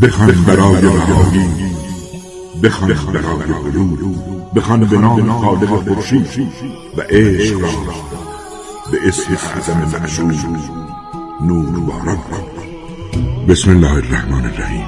بخوان برای بهاری، بخوان برای بلور، بخوان به نام خالق خورشید و عشق را به اسم اعظم معشوق نور باران کن. بسم الله الرحمن الرحیم.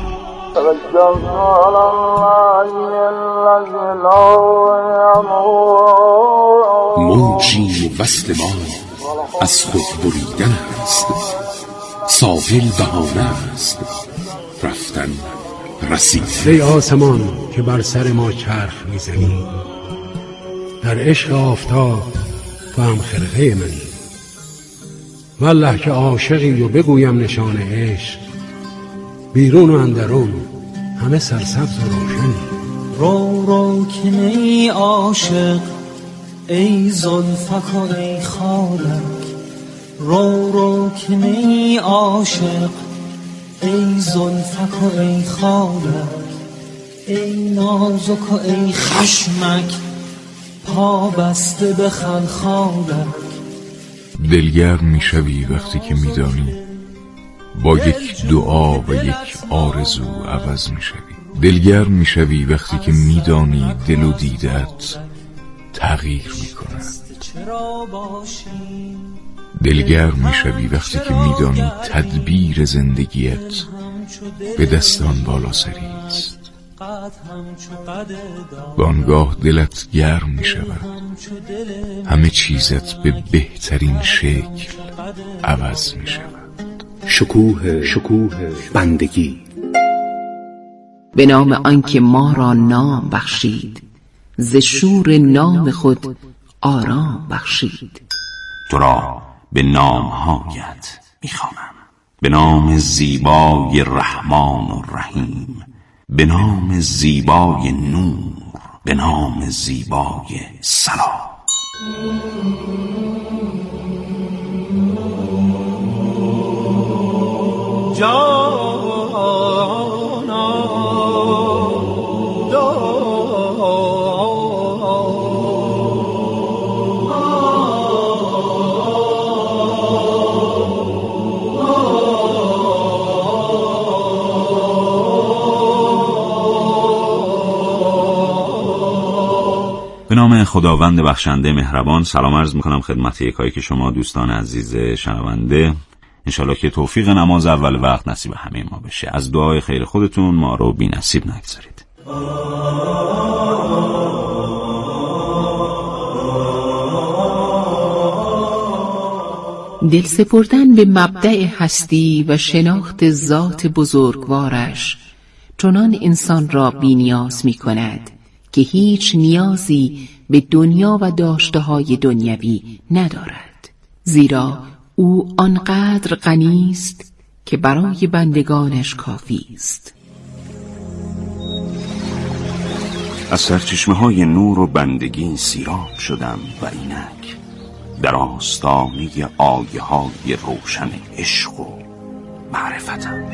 موجی وصل ما از خود بریدن است، ساحل بهانه است رفتن رسید. ای آسمان که بر سر ما چرخ میزنی، در عشق آفتاب تو هم خرقه منی. والله که عاشقی و بگویم نشان عشق، بیرون و اندرون همه سرسبز و روشنی. رو رو که نی عاشق ای زلفک و ای خالک، رو رو که نی عاشق ای زلفک و ای خالک، ای نازک و ای خشمک پا بسته به خلخالک. دلگرم میشوی وقتی که میدانی با یک دعا و یک آرزو عوض میشوی. دلگرم میشوی وقتی که میدانی دل و دیدت تغییر میکند. دلگرم میشوی وقتی که میدانی تدبیر زندگیت به دستان بالا سری است. بانگاه دلت گرم میشود، همه چیزت به بهترین شکل عوض میشود. شکوه بندگی. به نام آنکه ما را نام بخشید، ز شور نام خود آرام بخشید. تو را به نامهایت میخوانم، به نام زیبای رحمان و رحیم، به نام زیبای نور، به نام زیبای سلام. به نام خداوند بخشنده مهربان. سلام عرض میکنم خدمت یکایی که شما دوستان عزیز شنونده. انشالله که توفیق نماز اول وقت نصیب همه ما بشه. از دعای خیر خودتون ما رو بی نصیب نگذارید. دل سپردن به مبدأ هستی و شناخت ذات بزرگوارش چنان انسان را بی نیاز می کند که هیچ نیازی به دنیا و داشته‌های دنیوی ندارد، زیرا او آنقدر غنی است که برای بندگانش کافی است. از سرچشمه‌های نور و بندگی سیراب شدم و اینک در آستانه آیه‌های روشن عشق و معرفتم.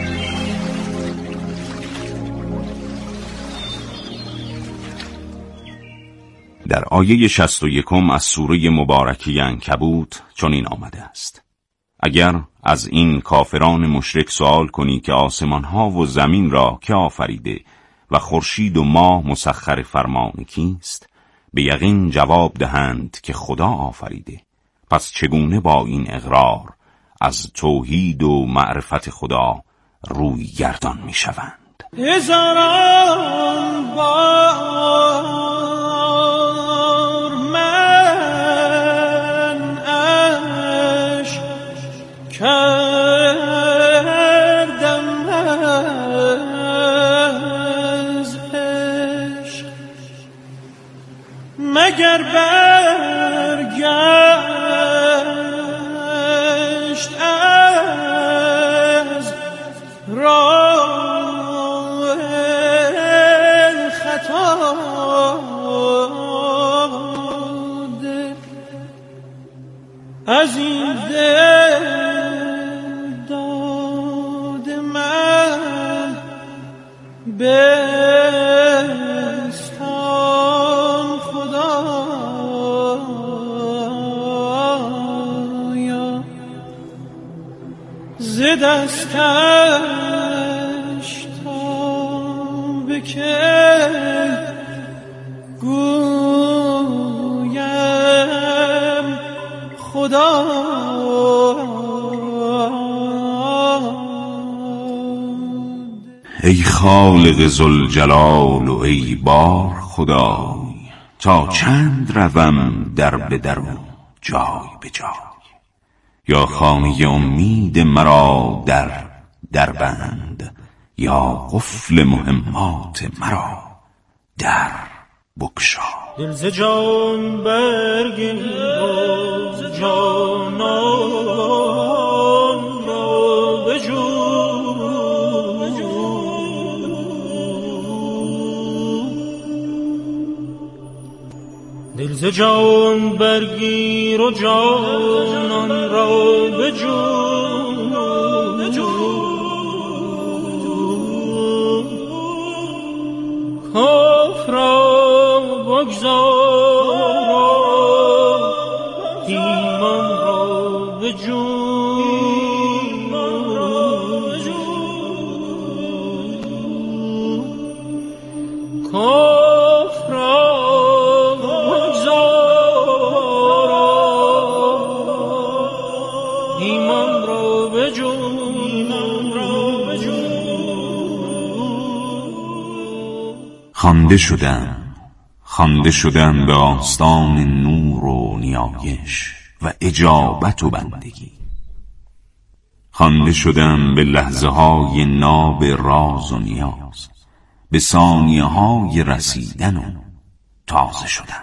در آیه 61 از سوره مبارکه عنکبوت چنین آمده است: اگر از این کافران مشرک سوال کنی که آسمان‌ها و زمین را که آفریده و خورشید و ماه مسخر فرمان کیست، به یقین جواب دهند که خدا آفریده. پس چگونه با این اقرار از توحید و معرفت خدا روی گردان می شوند؟ هزاران بار من عشق کردم از عشق، مگر برگشت از راه خطا از این دل داد من بستان خدایا، ز دستش که گویم خدا. ای خالق ذوالجلال و ای بار خدای، تا چند روم در به در و جای به جای. یا خانه امید مرا در بند، یا قفل مهمات مرا در بگشا. دل ز جان برگیر و جانان را بجو. دل ز جان برگیر و جانان را بجو. کفر را بگذار، ایمان را بجو. کفر را بگذار، ایمان را بجو. خوانده شدم به آستان نور و نیایش و اجابت و بندگی. خوانده شدم به لحظه های ناب راز و نیاز، به ثانیه های رسیدن و تازه شدن.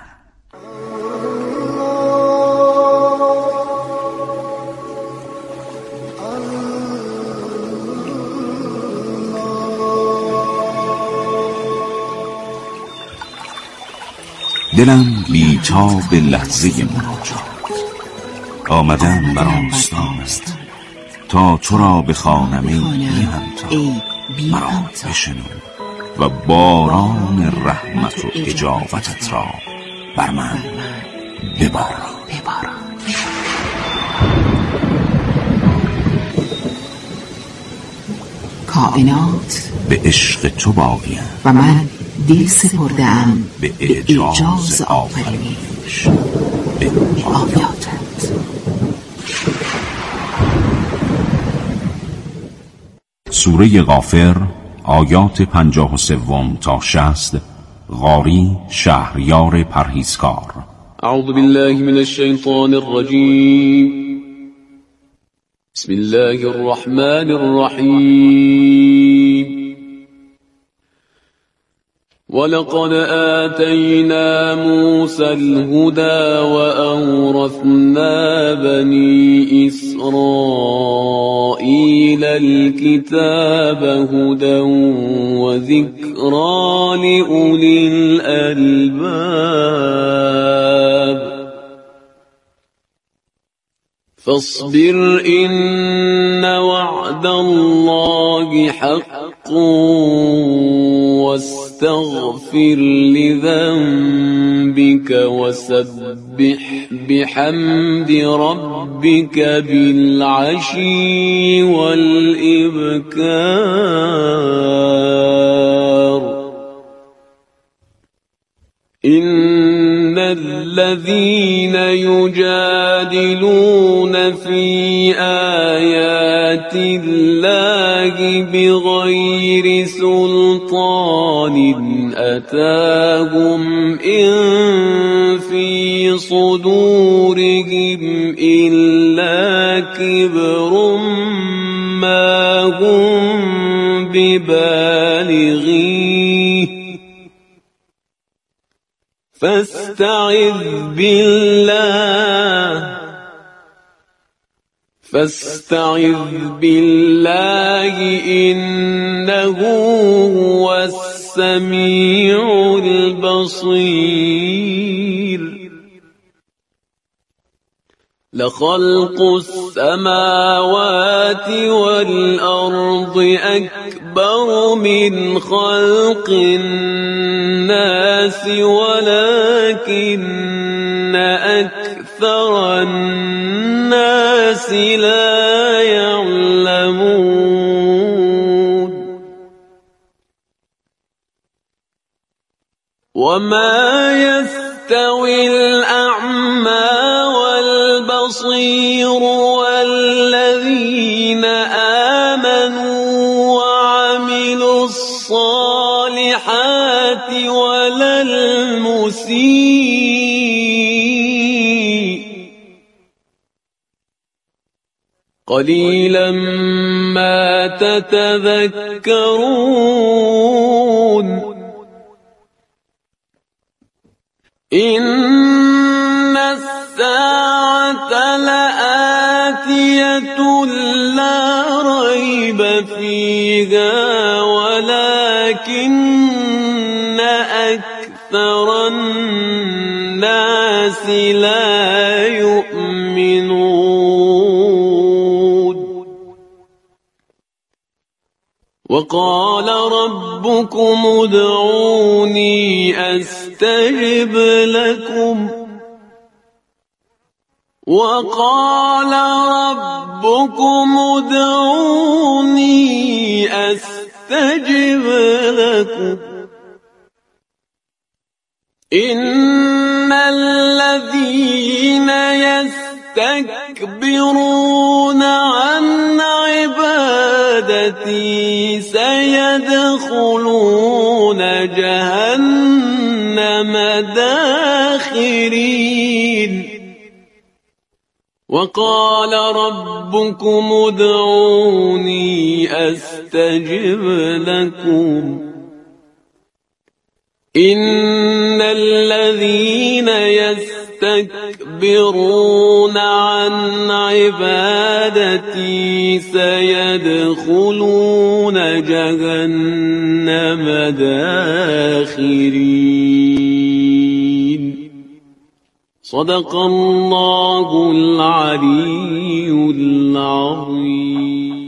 دلم بی‌تاب لحظه مناجات، آمدم بر آستان است تا تو را بخوانم ای بی مرا بشنو و باران رحمت و اجابتت را بر من بباران. کائنات به عشق تو باقیم و من دل سپرده‌ام به اعجاز آفرینش به آیاتت. سوره غافر آیات 53 تا 60. قاری شهریار پرهیزکار. اعوذ بالله من الشیطان الرجیم. بسم الله الرحمن الرحیم. ولقد آتينا موسى الهدى وأورثنا بني إسرائيل الكتاب هدى وذكرى لأولي الألباب. فاصبر إن وعد الله حق واستغفر لذنبك وسبح بحمد ربك بالعشي والإبكار. إن الذين يجادلون في آيات الله بغير سلطان أتاهم إن في صدورهم إلا كبر ما هم ببالغيه فاستعذ بالله إنه هو السميع البصير. لخلق السماوات والأرض أكبر من خلق الناس ولكن أكثر الناس لا يعلمون. وما يستوي الأعمى والبصير والذين آمنوا وعملوا الصالحات ولا المسيء قليلا ما تتذكرون إن الساعة لآتية لا ريب فيها ولكن أكثر الناس لا يؤمنون وقال ربكم ادعوني أستجب لكم وقال ربكم ادعوني أستجب لكم إن الذين يستكبرون عن عبادتي سيدخلون جهنم داخرين وقال ربكم ادعوني أستجب لكم إن الذين يستكبرون عن عبادتي سيدخلون جهنم داخرين صدق الله العلي العظيم.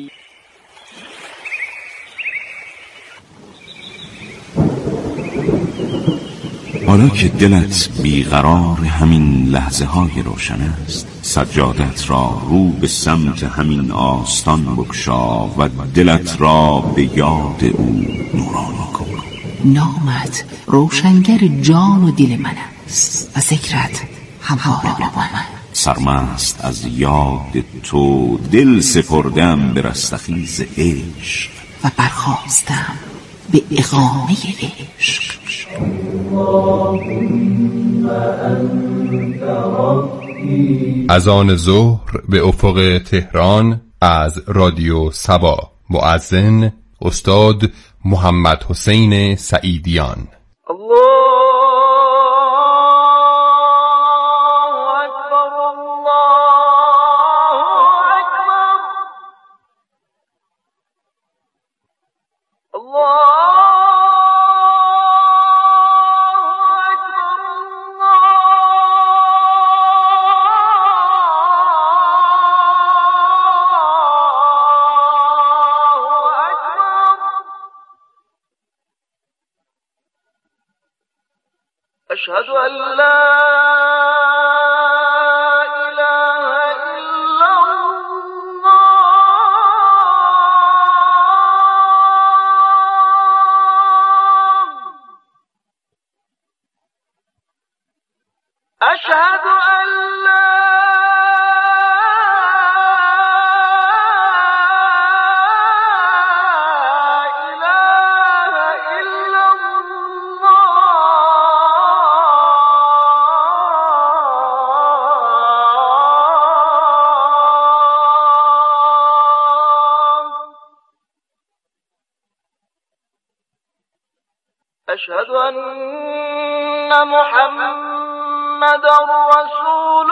حالا که دلت بیقرار همین لحظه های روشن است، سجادت را رو به سمت همین آستان بگشا و دلت را به یاد او نورانی کن. نامت روشنگر جان و دل من است و ذکرت همواره با من. سرمست از یاد تو دل سپردم به رستخیز عشق و برخاستم به اقامه عشق. از آن ظهر به افق تهران از رادیو سبا. مؤذن استاد محمد حسین سعیدیان. أشهد أن لا إله إلا الله. أشهد أن لا أشهد أن محمدا رسول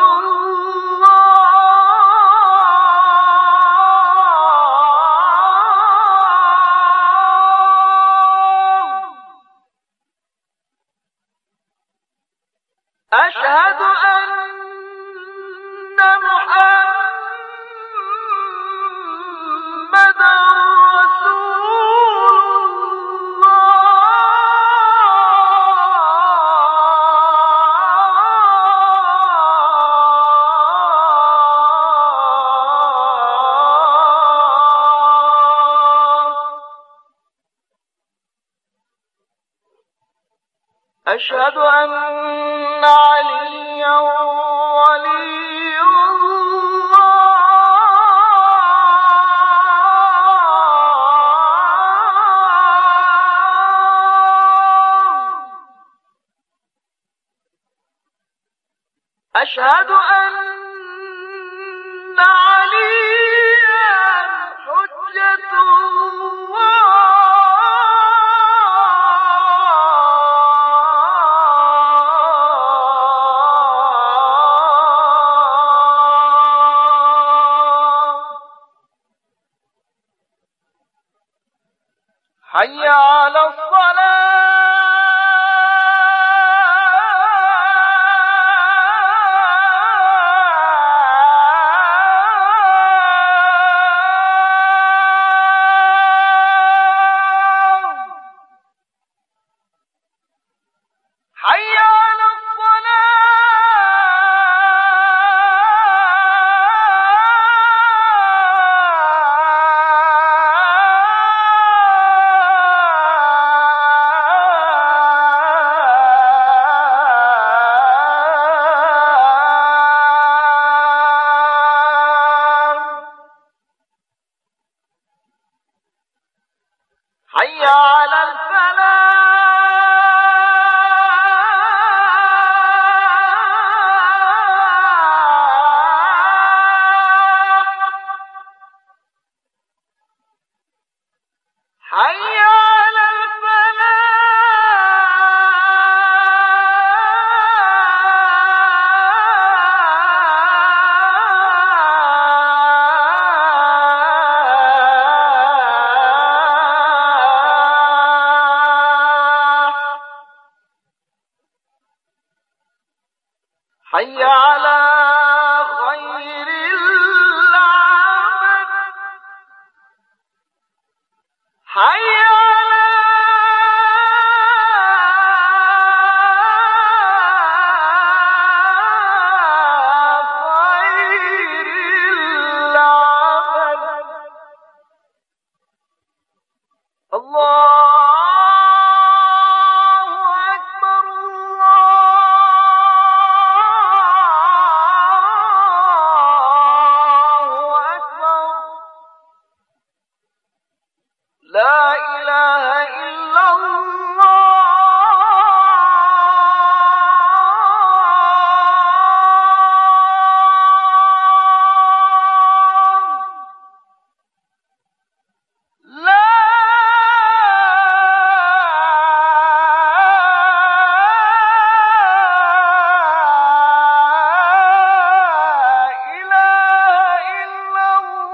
الله. أشهد أن محمدا أشهد أن عليا ولي الله أشهد أن عليا حجة الله حي على الصلاة حي على حي على الفلاح حي على حي على خير العمل حي على خير العمل الله لا إله إلا الله لا إله إلا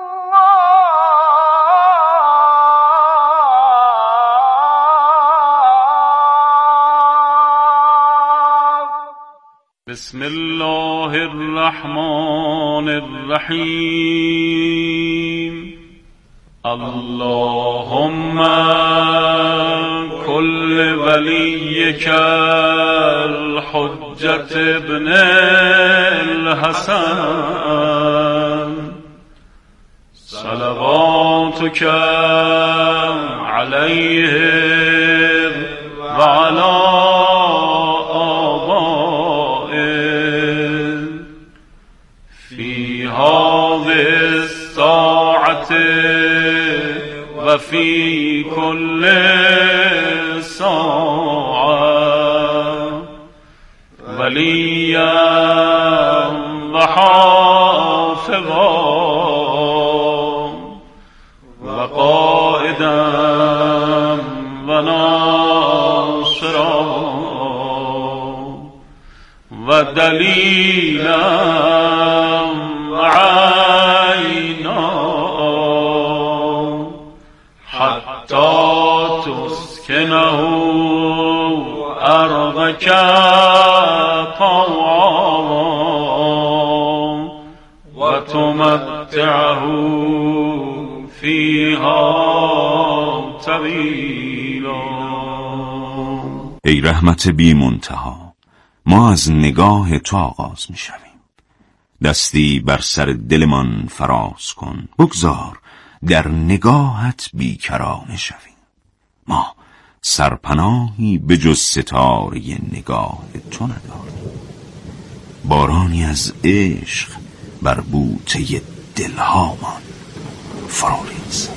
بسم الله الرحمن الرحيم اللهم كل وليك الحجة ابن الحسن صلواتك عليه وعلى في هذه الساعة وفي كل ساعة وليا وحافظا وقائدا وناصرا ودليلا عينا حتى تسكنه أرضك طوعا وتمتعه فيها طویلا. ای رحمت بی منتها، ما از نگاه تو آغاز می شویم. دستی بر سر دلمان فراز کن، بگذار در نگاهت بیکرانه شویم. ما سرپناهی به جز ستاره نگاه تو نداریم. بارانی از عشق بر بوته دلهامان فروریز.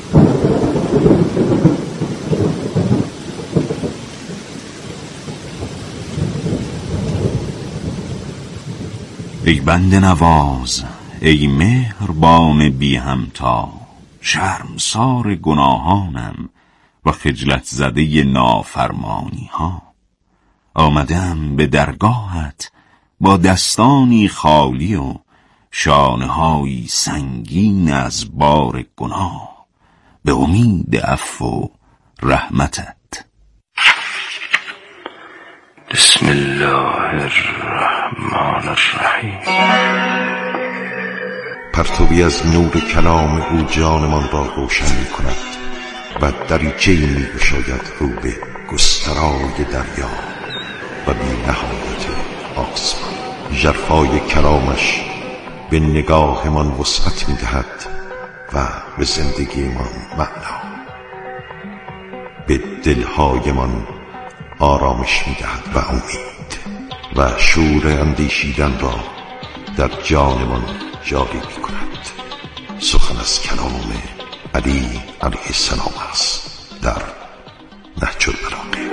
ای بنده نواز، ای مهربان بی همتا، شرمسار گناهانم و خجلت زده نافرمانی ها. آمدم به درگاهت با دستانی خالی و شانه‌هایی سنگین از بار گناه، به امید عفو و رحمتت. بسم الله الرحمن الرحیم. پرتوی از نور کلام او جانمان را روشن می کند و دریچه‌ای می گشاید رو به گسترای دریا و بی نهایت آسمان. ژرفای کلامش به نگاهمان وسعت می دهد و به زندگیمان معنا، به دلهایمان آرامش می دهد و امید و شور اندیشیدن را در جانمان جاری می کند. سخن از کلام علی علیه السلام است در نهج البلاغه.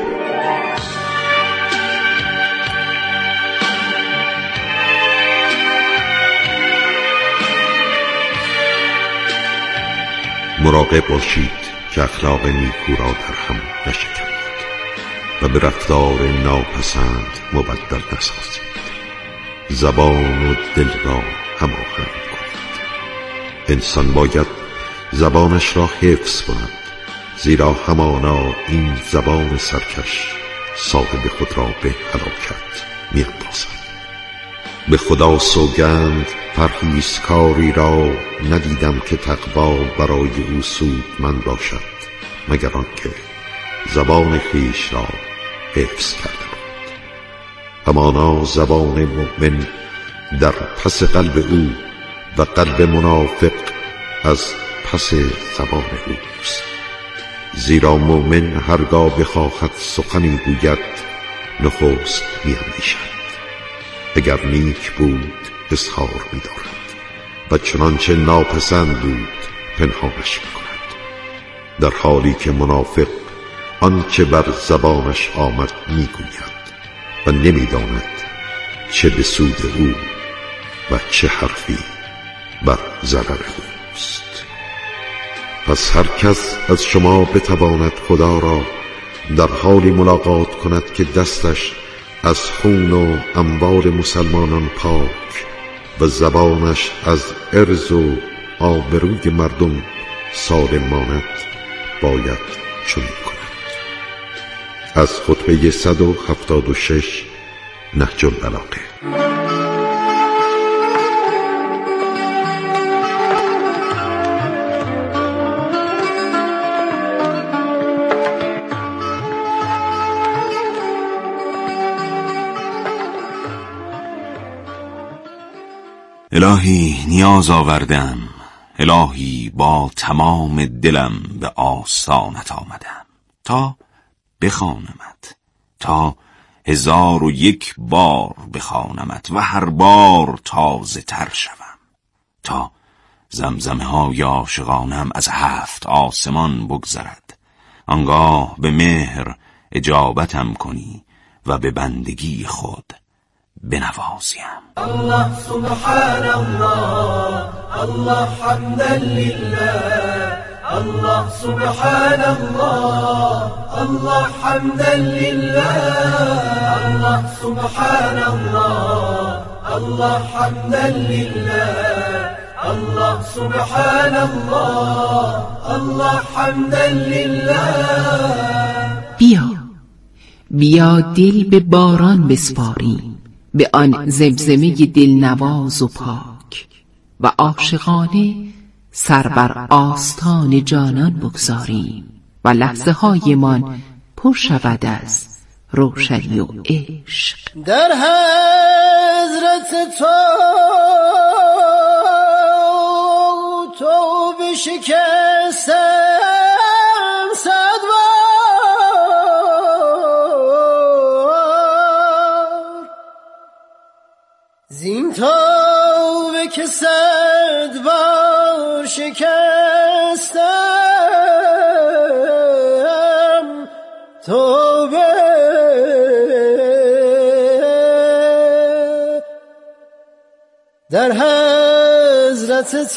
مراقب باشید که اخلاق نیکو را در هم نشکنید و به رفتار ناپسند مبدل نسازید. زبان و دل را هماهنگ کنید. انسان باید زبانش را حفظ کند، زیرا همانا این زبان سرکش صاحب خود را به هلاکت می‌اندازد. به خدا سوگند پرهیزکاری را ندیدم که تقوا برای او سودمند باشد، مگر آنکه زبان خویش را حفظ کرده بود. همانا زبان مؤمن در پس قلب او و قلب منافق از پس زبان اوست. زیرا مؤمن هرگاه بخواهد سخنی گوید نخست می‌اندیشد، اگر نیک بود اظهار می‌دارد و چنانچه ناپسند بود پنهانش می‌کند، در حالی که منافق آنچه بر زبانش آمد می‌گوید و نمی‌داند چه به سود او و چه حرفی بر ضرر اوست. پس هر کس از شما بتواند خدا را در حالی ملاقات کند که دستش از خون و اموال مسلمانان پاک و زبانش از عرض و آبروی مردم سالم ماند، باید چنین کند. از خطبه 176 نهج البلاغه. الهی نیاز آوردم، الهی با تمام دلم به آستانت آمدم تا بخوانمت، تا 1001 بار بخوانمت و هر بار تازه تر شوم، تا زمزمه های عاشقانم از 7 آسمان بگذرد، آنگاه به مهر اجابتم کنی و به بندگی خود بنوازیم. الله سبحان الله، الله حمدا لله، الله سبحان الله، الله حمدا لله، الله سبحان الله، الله حمدا لله، الله سبحان الله، الله حمدا لله. بیا دل به باران بسپاریم، به آن زمزمه دلنواز و پاک، و عاشقانه سر بر آستان جانان بگذاریم و لحظه هایمان پر شود از روشنی و عشق. در حضرت تو بشکستم 100 بار، زین توبه که 100 بار شکستم توبه در حضرت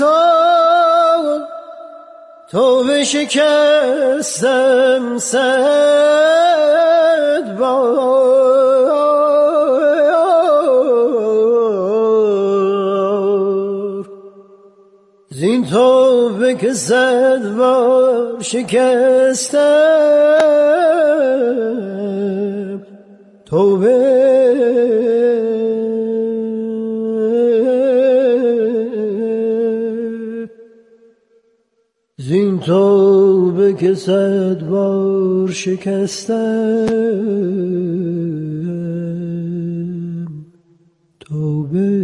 توبه شکستم 100 بار زین توبه که 100 بار شکستم توبه زین توبه که 100 بار شکستم توبه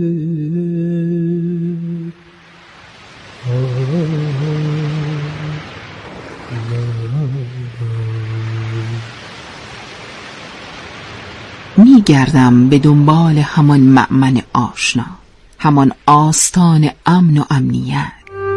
می گردم به دنبال همان مأمن آشنا، همان آستان امن و امنیت.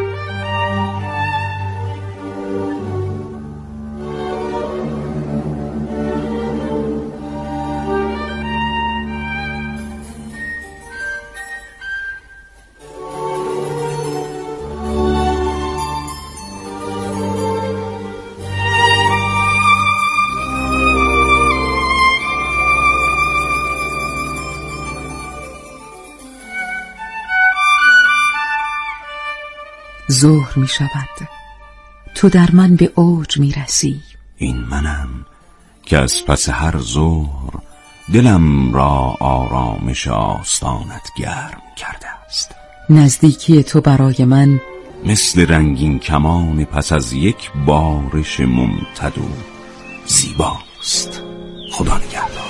ظهر می شود، تو در من به اوج می رسی. این منم که از پس هر ظهر دلم را آرامش آستانت گرم کرده است. نزدیکی تو برای من مثل رنگین کمان پس از یک بارش ممتد و زیباست. خدا نگهدار.